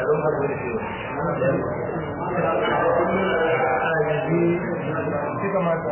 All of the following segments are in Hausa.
don har wani ciwo shi kamata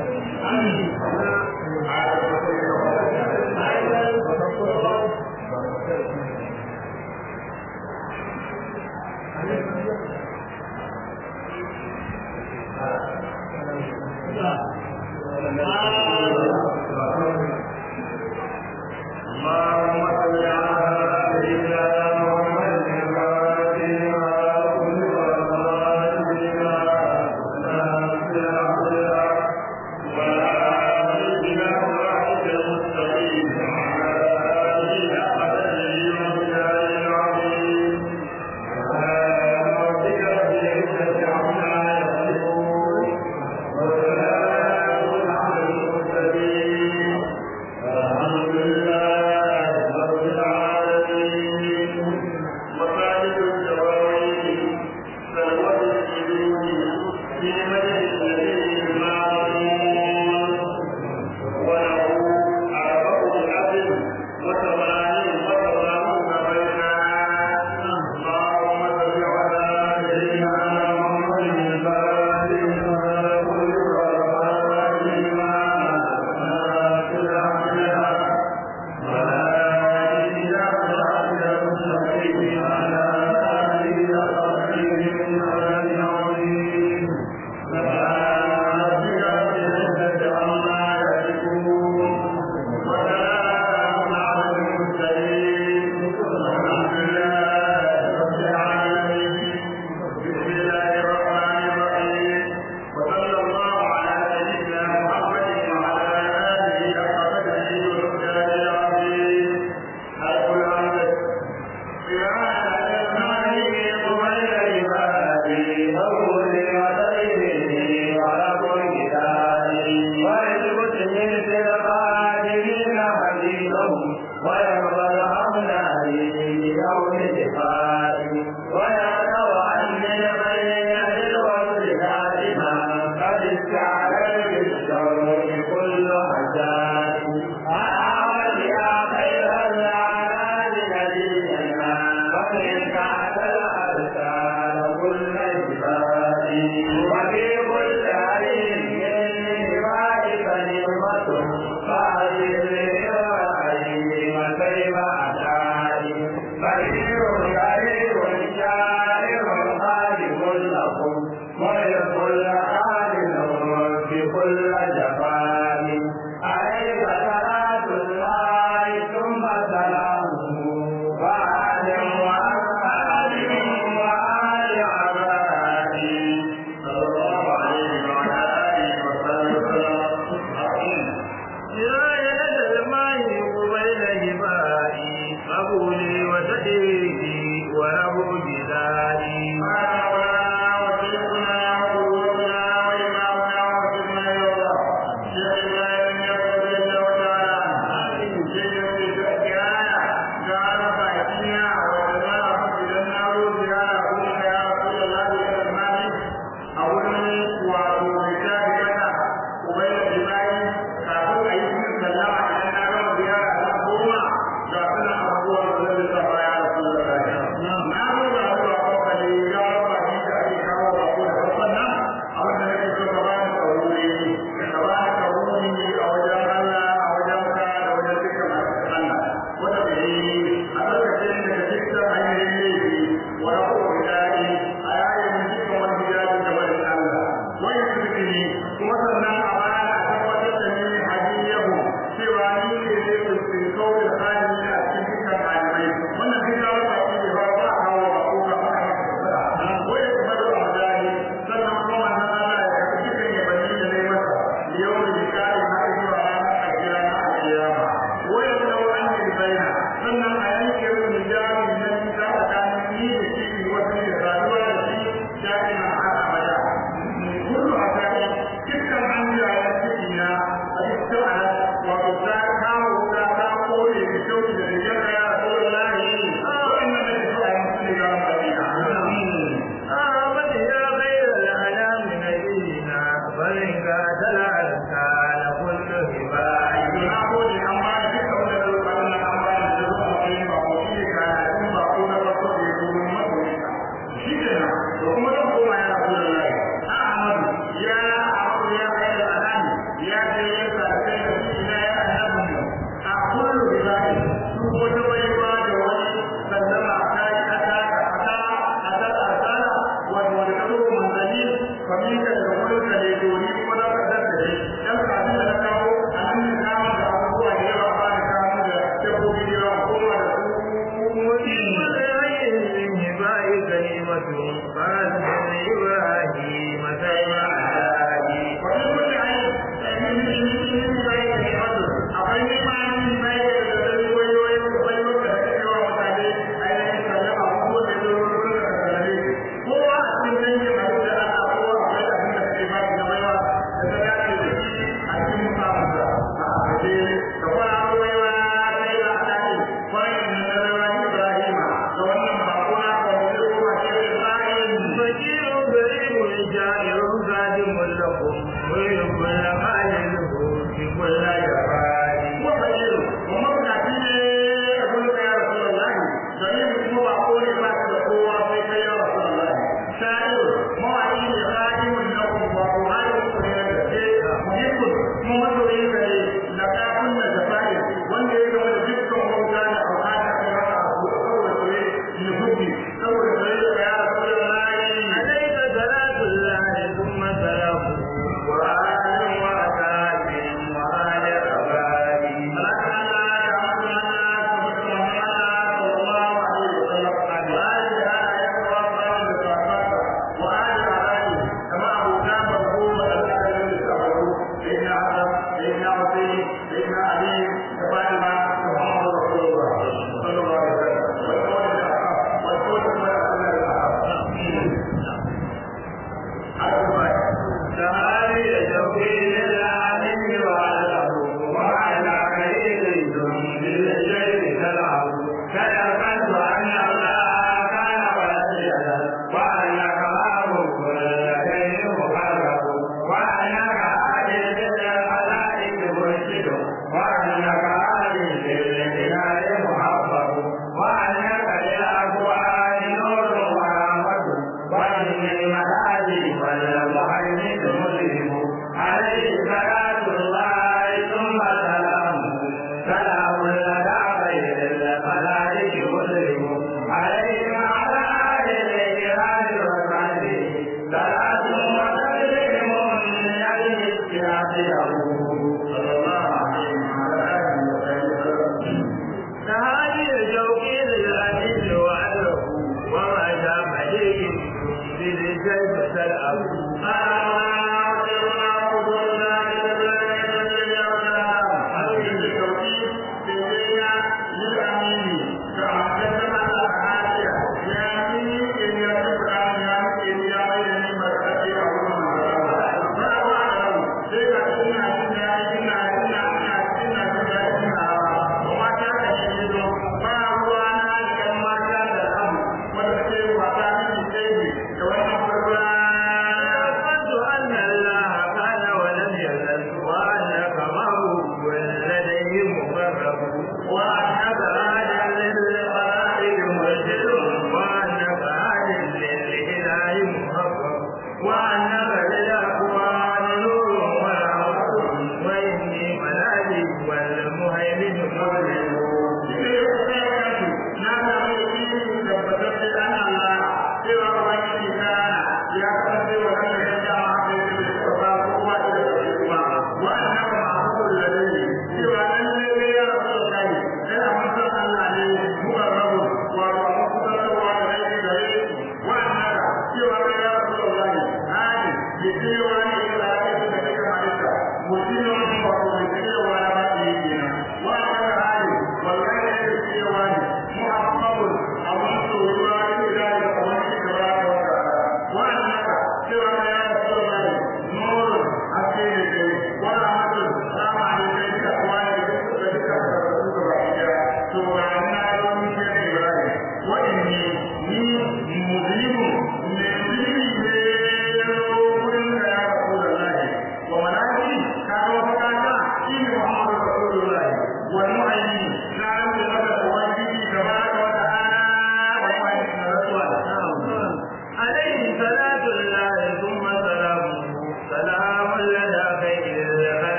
وسلام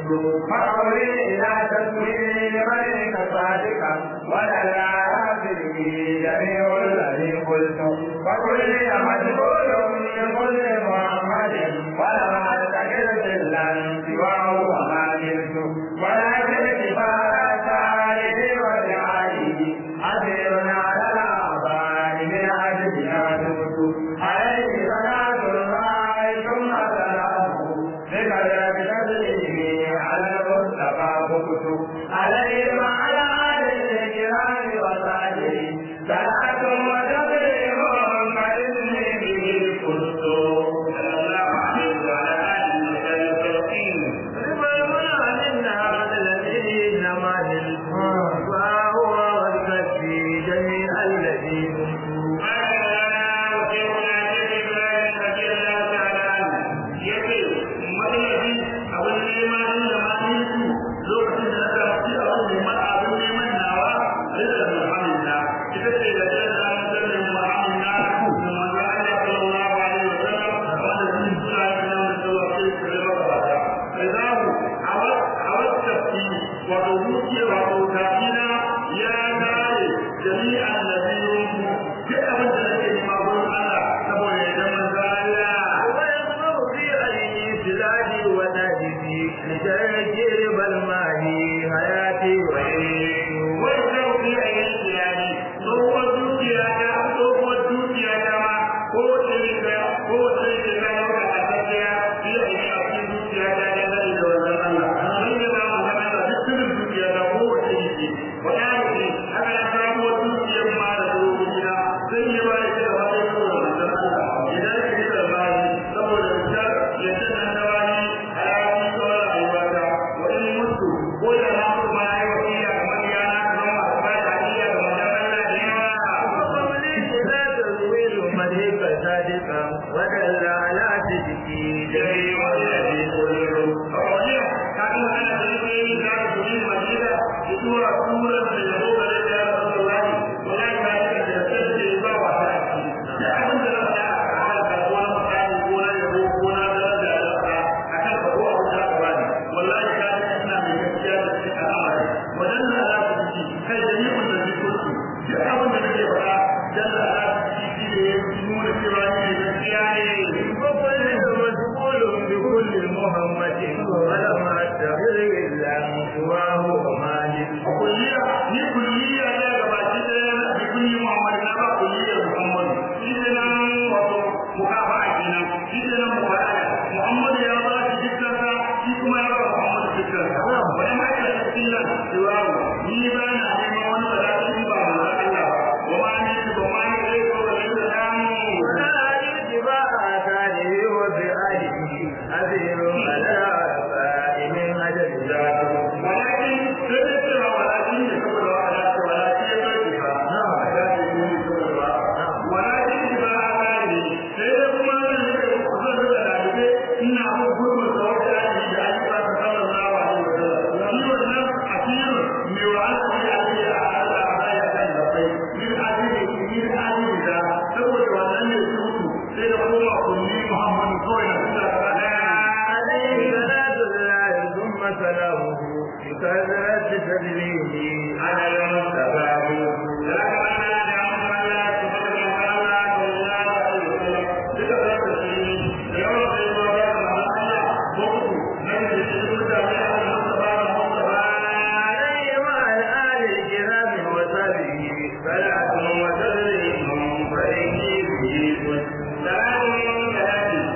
فقولي إلى تسوير غيرك صادقا ولا آخره جميع الذي قلت فقولي مجهول لكل محمد ولم أتكل سلا سواه وما نلت ولكن كفاية آله وجعله أثير على الآباء من أجلها تمت عليه صلاة الله ثم سلامه بقدر تسليمه على المصطفى بكت عليه وعلى آله الكرام وصحبه صلاة وتسليم فإني به كنت صلى الله عليه وعلى آله وسلم ربما منا الذي نما وهو والكفي جميع الذين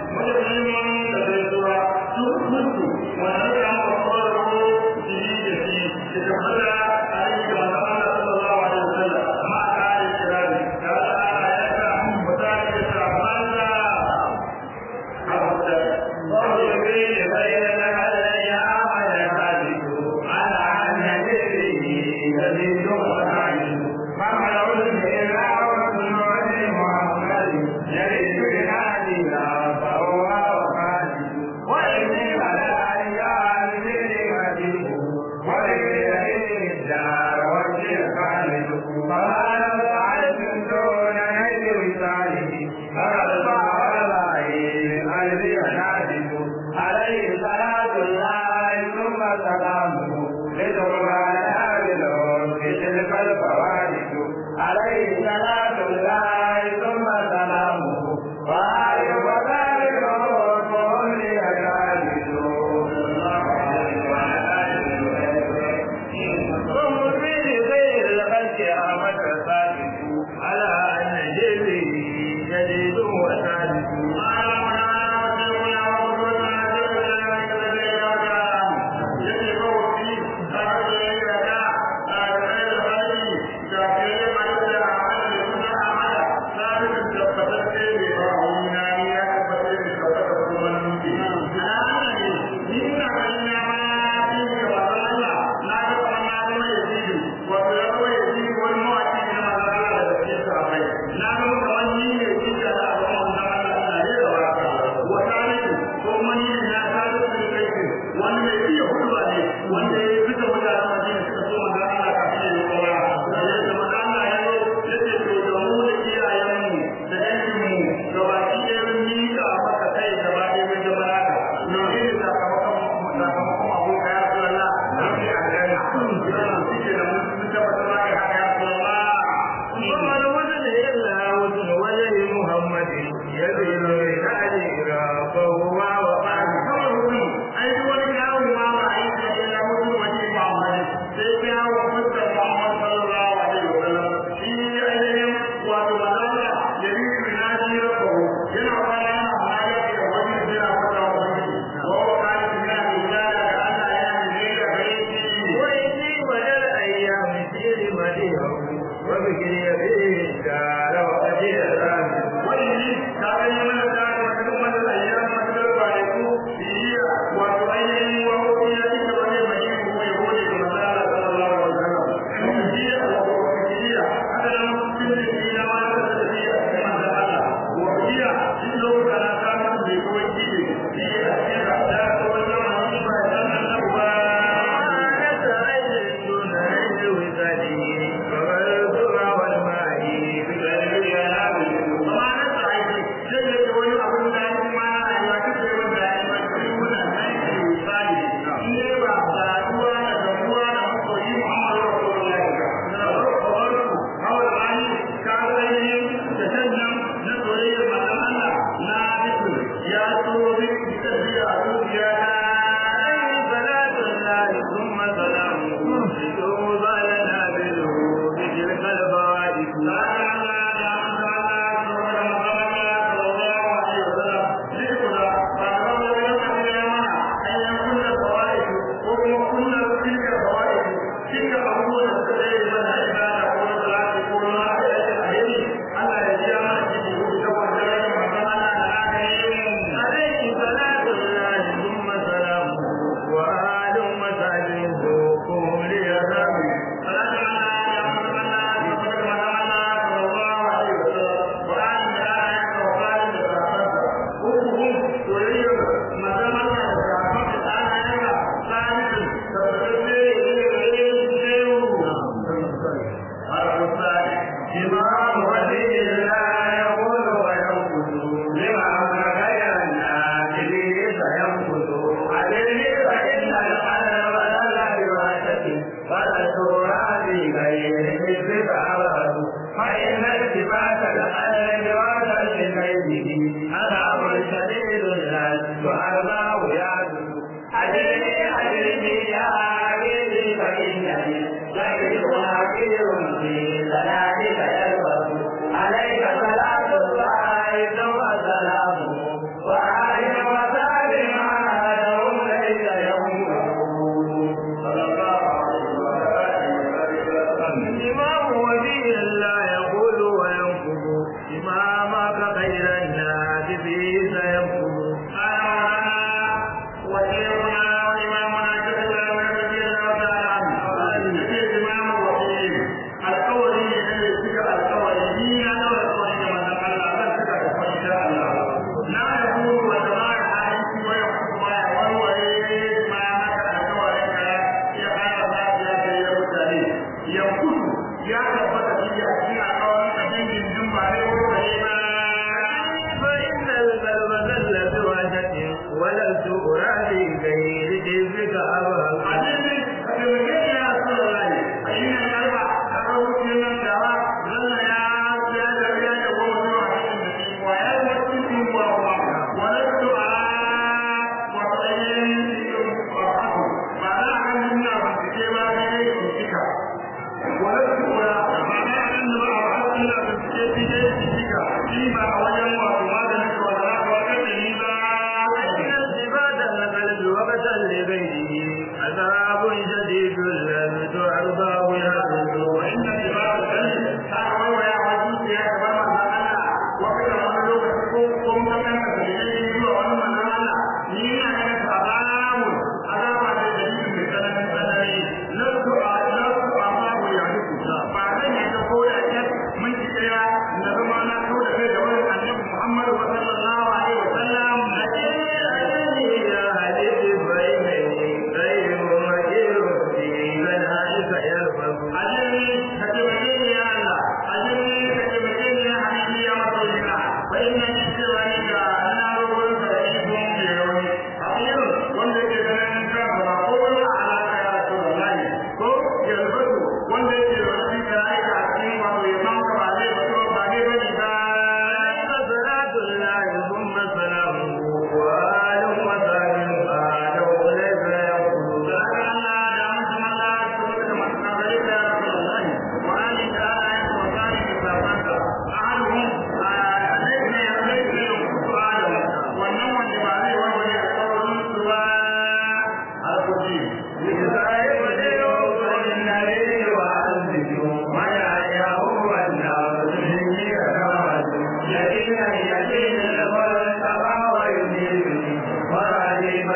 وأنا أقول wani mai iya huduwa ne wanda ya fita mutanen Madina suka so manzo Allah kafin ya kora da manzo Allah ya zo yace to da mu da iyayenmu da danginmu gabaki ɗaya mun miƙa maka kai gaba ɗaya mun da baraka ne ne sakamakon abu ka ya Rasulullah sai aljanna yana cike da mun tabbata ba ya Rasulullah kuma da wannan ne Allah wajen wajen Muhammad ya zai da ajira fa huwa wa qali kawai ai duk wani yawo ma ba ai da Allah wajen wajen Muhammad sai yawo mutum Muhammad sallallahu alaihi wasallam shi ainihin wato manzo ya yi rinadi rabbu yana fara yana haya da wani da ya fara wani wa qali min al-ilal da Allah ya yi da baiti wa inni badal ayyam fi madihu wa bikri bi dara wa ajira wa inni ta ayyana da kuma da ayyam da baiti biya wato ainihin wa ya yi da wani madihu ko ya gode da manzo sallallahu alaihi wasallam biya wa biya hada nan cikin da ma da biya manzo Allah wa biya shi lokacin da ta mun da ko yi biya da da ko wannan madihu ba da nan ba ana ta ayyana da ne wizali wa wal ma'i bi dalil ya nabi ma na ta ayyana sai da wani abin da ma ya kace wanda ya yi wannan ne wizali ne ba da duwa da duwa da koyi Muhammadu Rasulullah kawai bani ka gani da sannan na soyayya manzon Allah na bisu ya so bi tabiya rubiya salatu lillahi thumma salamu to zalana bil bil qalbi la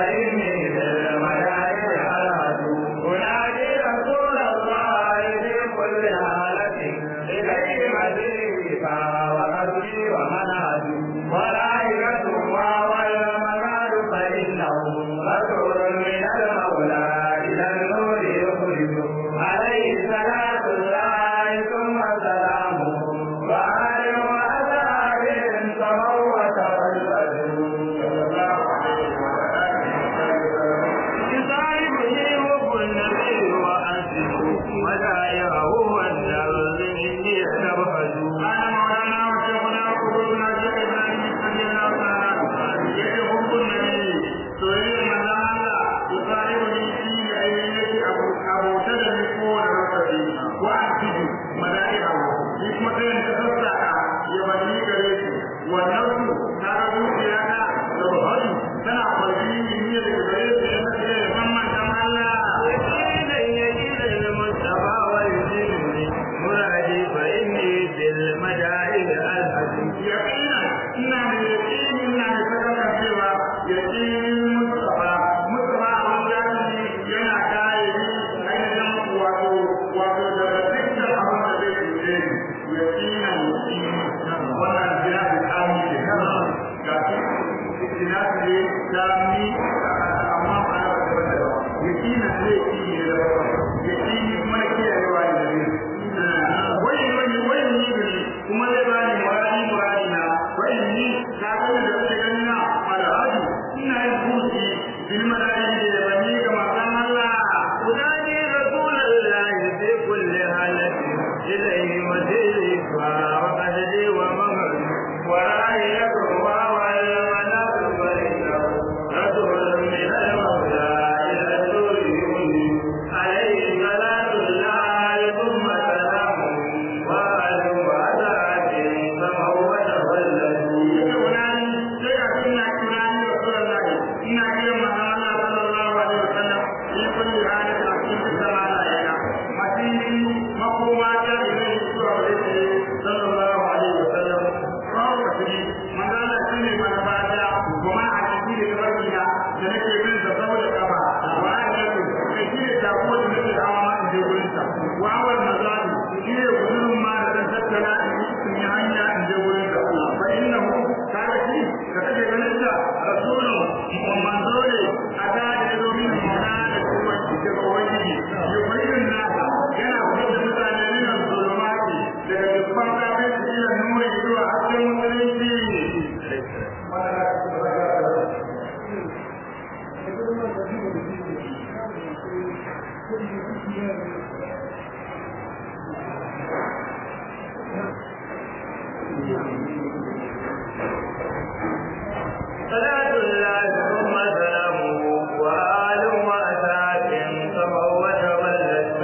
فإني بالملائكة ألهج أنادي رسول الله في كل حالة إليه مزيفا وقصدي ومنهج ملائكة والمنهج فإنه رسول من المولى إلى النور يخرج عليه صلاة الله ثم سلامه وآله وأصحابه سموا وتولدوا صلى الله عليه وسلم يصاحبني حب النبي وأنسه مدائره والدرز إني أتبهج أنا مولانا وشيخنا وقلوبنا شيخنا من الله تعالى يجب حب النبي سوري من الله يصاحبني فيه أيدي أبو تدري قول ربي وأنسه مدائره حكمة تتصدق يبني كريم والنفس تعرض فيها تبهج تنع قلبي من يد كريم محمد الله يجيد المصطفى ويجيبني مرادي فإني بالمدائن ألهج يقينا إنه يقين إنه فتك سوى يقين المصطفى مصطفى الله ينا كائدي أيضا وتدرسك أمام ذلك يقينا ولا الجناب الآمي الجناب الإسلامي أمام يقينا يقيني kuma kiyayewa da gare wani kuma zai bani muradi na wani ta kuma da suke gani na alhaji ina yin buci bil madadi da bani ga manzon Allah udani rasulullahi fi kulli halati ilayhi wasili wa qaddi wa mamar wa ra'ayatu wa wal manatu baina rasulun min al-mawla ila al-nuri عليه صلاة الله ثم سلامه وآله وأصحابه فهو تولدوا يقولان سيأتينا كلام رسول الله إن أكرم الله صلى الله عليه وسلم في كل حالة أكيد السماء لنا مسيح مقومات إليه صلى الله عليه وسلم فهو مسيح من قال كل من فاتح وما أكيد لبركنا سنكي من تصور الكفا وأكيد ko da nake da awa in je gurin sa wa awal mazali shine gurin ma da zan tattala in yi hanya in je gurin sa fa innahu kaga shi da kake ganin sa rasulun manzo ne a da domin mana da kuma da wani yubayin nasa yana fitar da mutane ne nan zulumati daga dukkan kafin ila nuri zuwa hasken musulunci صلاة الله ثم سلامه وآله وأصحابه فهو تولد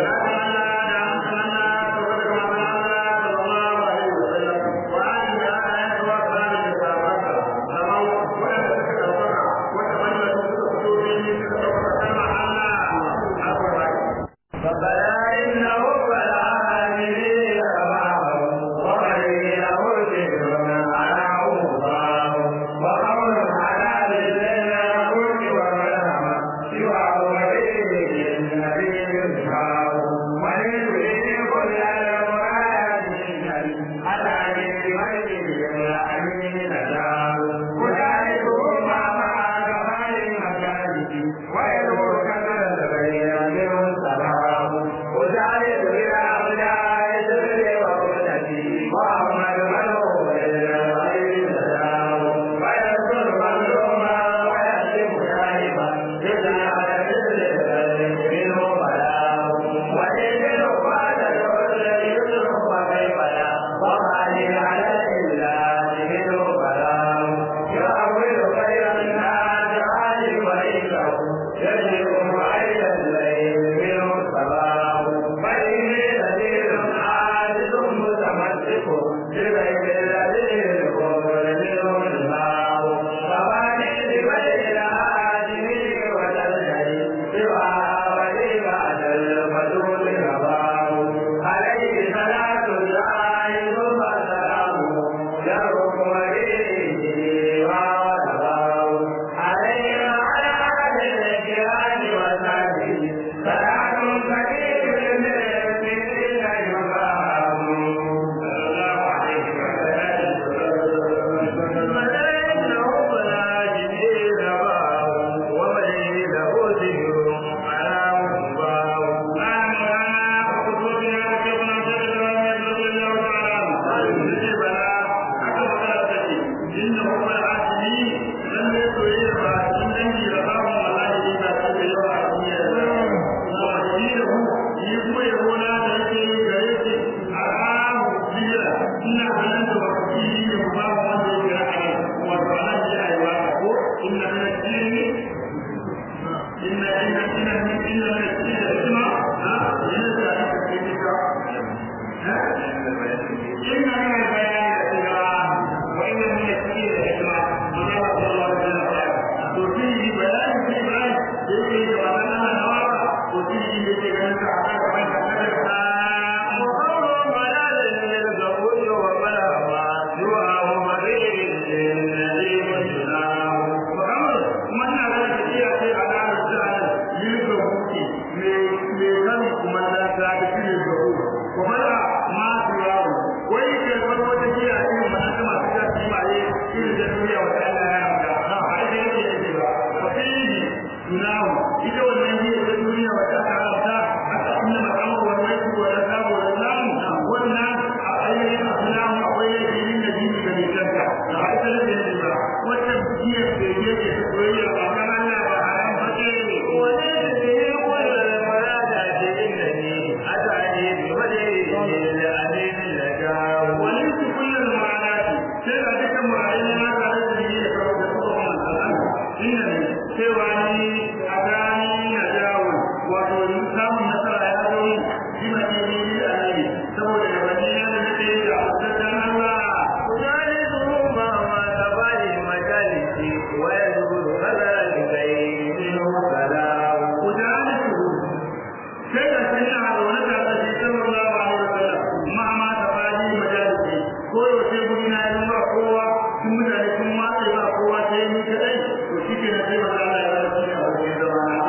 tunahu ita wannan jiya ta duniya wata aka haramta aka inna ma'amu wa maitu wa nasabu wa lamu wannan a ainihin tunahu akwai yajinin da jini ga mitanta a ita da jini ba wata jiya da yake ta soyayya ba kan Allah ba haram ba ce ne wani da ke yi kwallon farada ce inda ne a tare da wadai da ainihin da jawo wani su kullum ma'anati sai da dukkan ma'ayin na tare da jini da kawo da kuma matsalan inda ne cewa ni a gani na jawo wato samun nasara ya zo shi ma ke yi a ne saboda da wani yana da nake da abubuwan Allah ku gane su ma ma ta bani majalisi wa ya zuru kala da kai min salam ku gane su sai da sun yi a wani da shi sallallahu alaihi wasallam ma ma ta bani majalisi ko yau sai guri na yi ba kowa sun mutane sun matsa ba kowa sai ni kadai to shi ke na sai Allah ya zama shi a wajen zama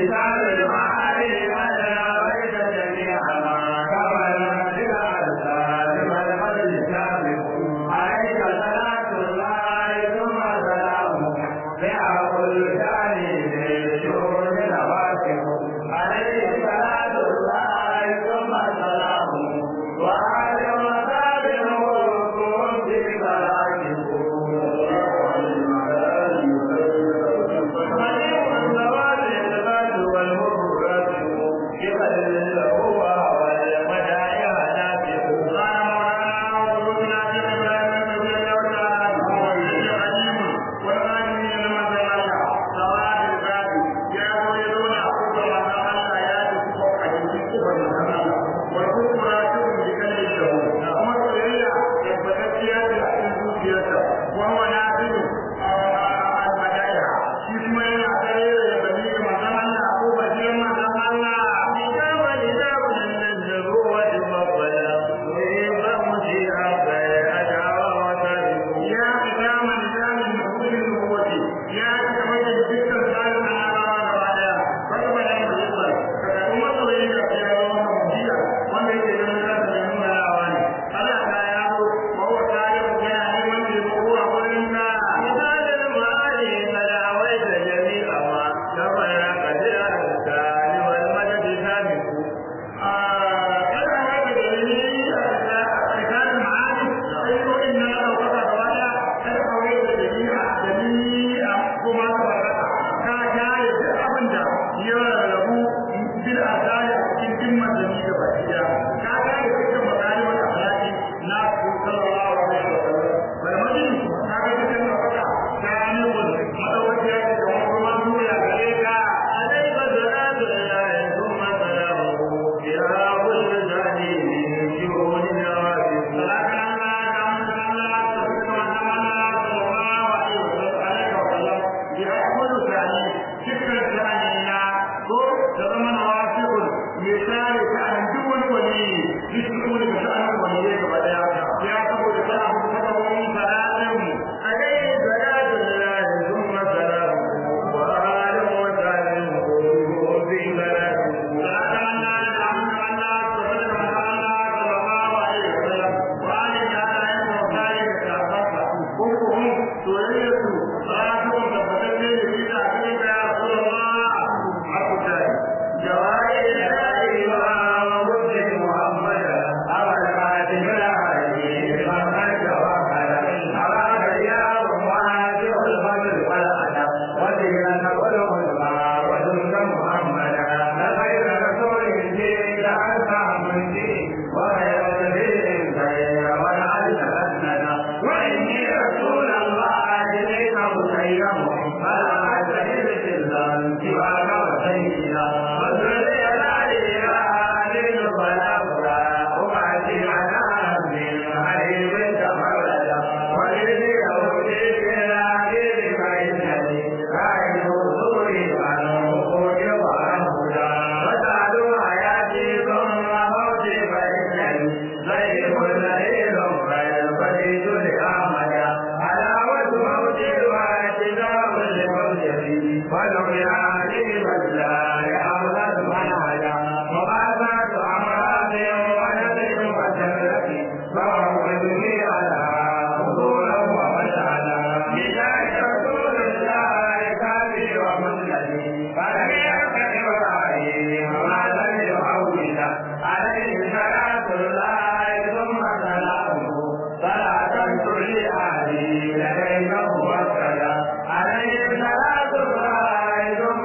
عليه صلاة الله ثم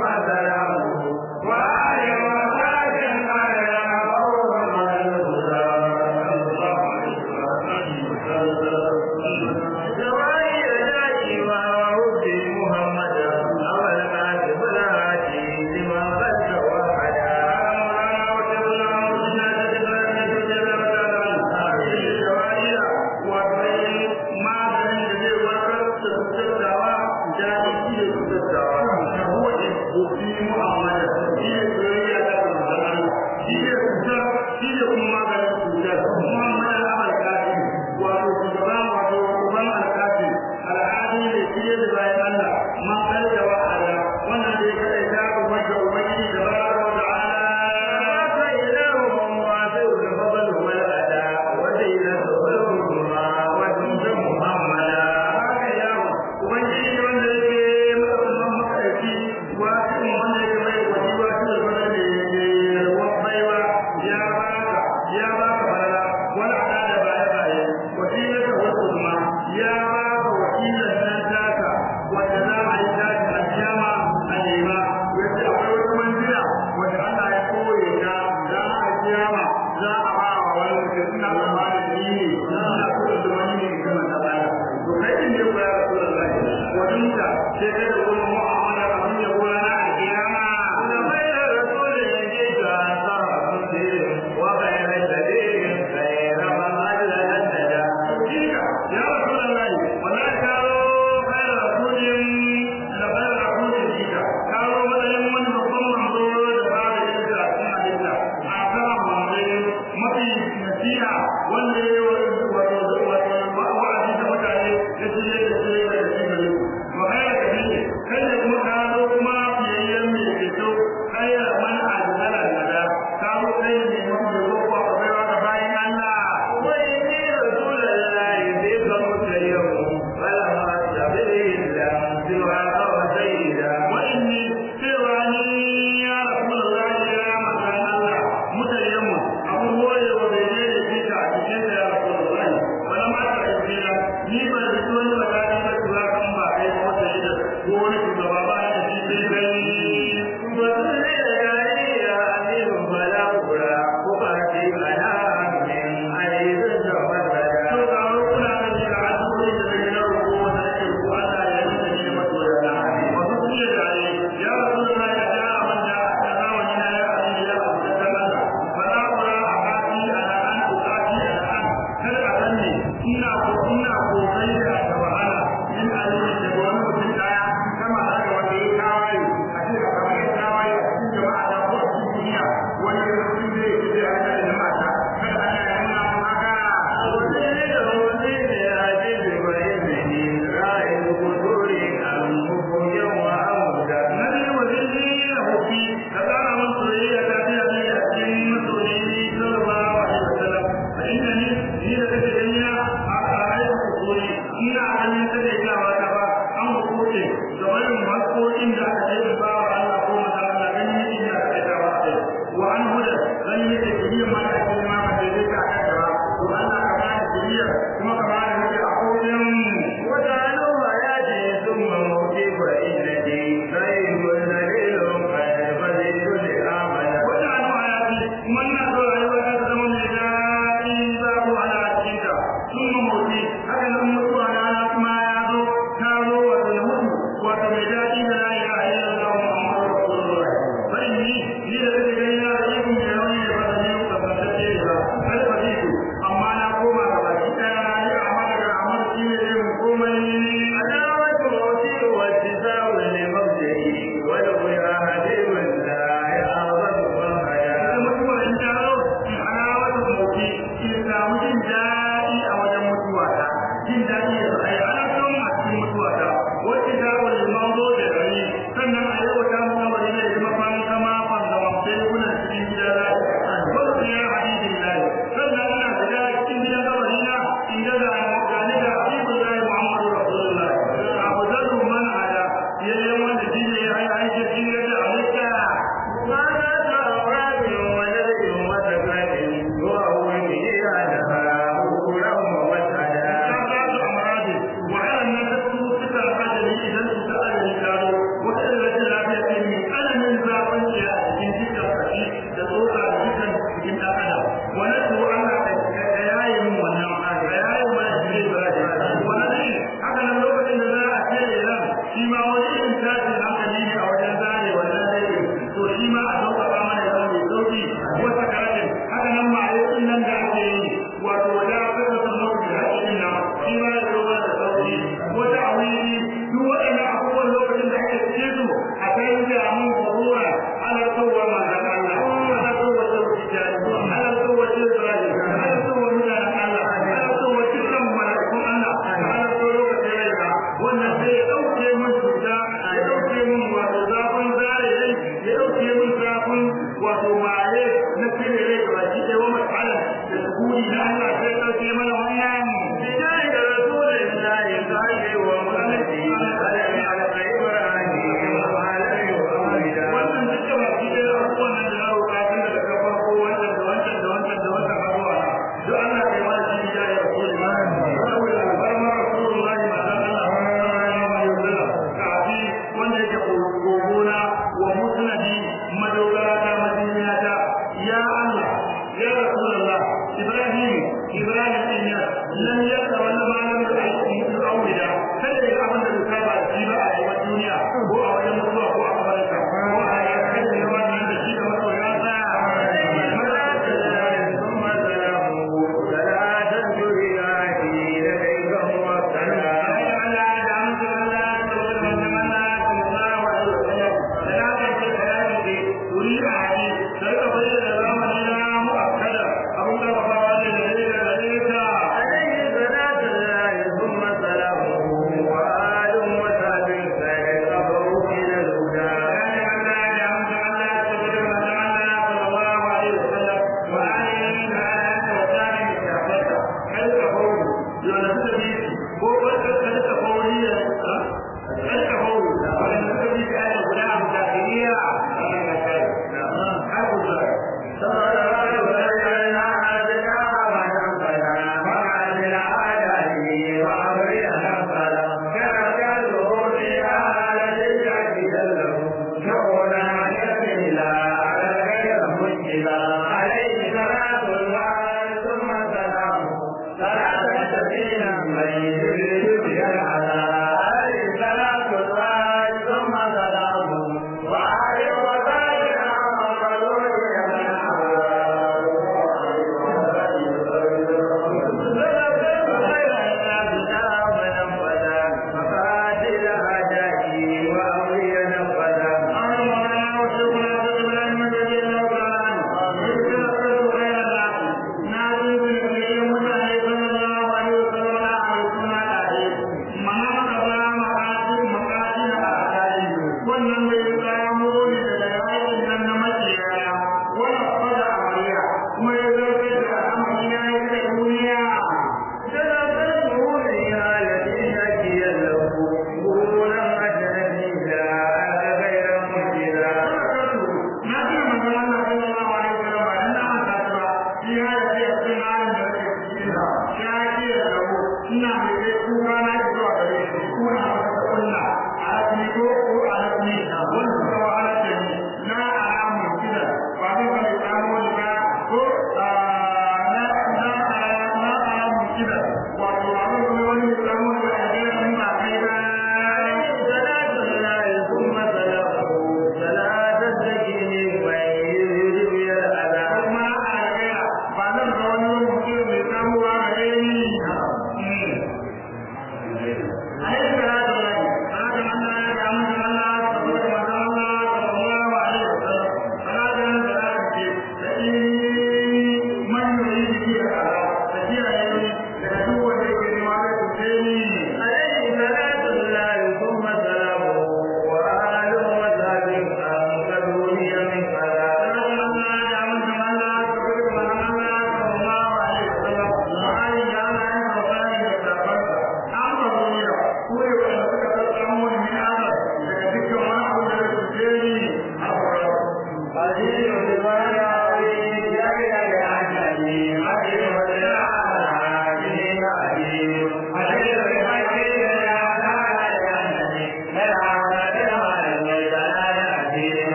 wannan mai tsamo ne daga yayin nan na makiyaya wala fada amariya kuma ya zartar da al'amari na ya kai duniya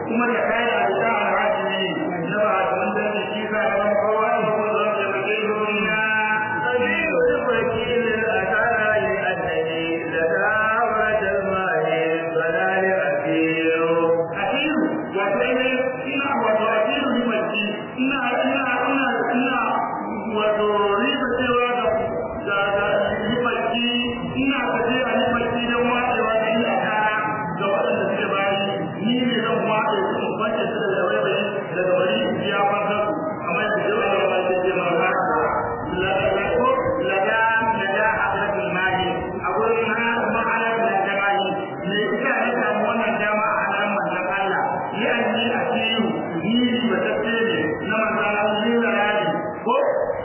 kuma da kai da ta alhaji na ba da wanda ke kisa da kowa da kowa da ke duniya abiyu da wakil al-asara li annani la da'wat al-mahi balal abiyu wa dai ina wa abiyu ni maji ina wato riba cewa da limaci ina kaje a limaci don watsewa da ina kara ga waɗanda suke bayi ni ne zan watsa su bace su da bai daga bari ya fasa su amma da jawa da ba ke ma ba la hadratul mahi a gurin na ma'ana da jama'i ne ita ne samu wannan dama a nan manzon Allah ni anni asiyu ni ba ta ce ne na manzon Allah ko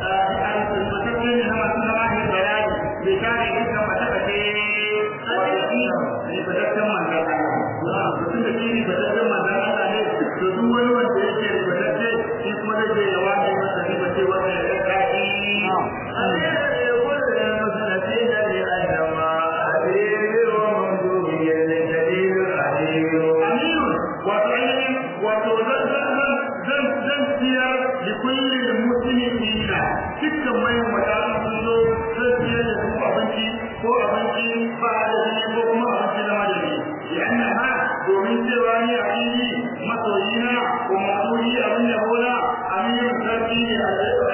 dukkan mai wadata sun zo sai fiye da su abinci ko abinci ba da jini ko kuma abinci na madani yana ha domin cewa ni a fili masoyina ko masoyi abin da bola aminu sarki ne a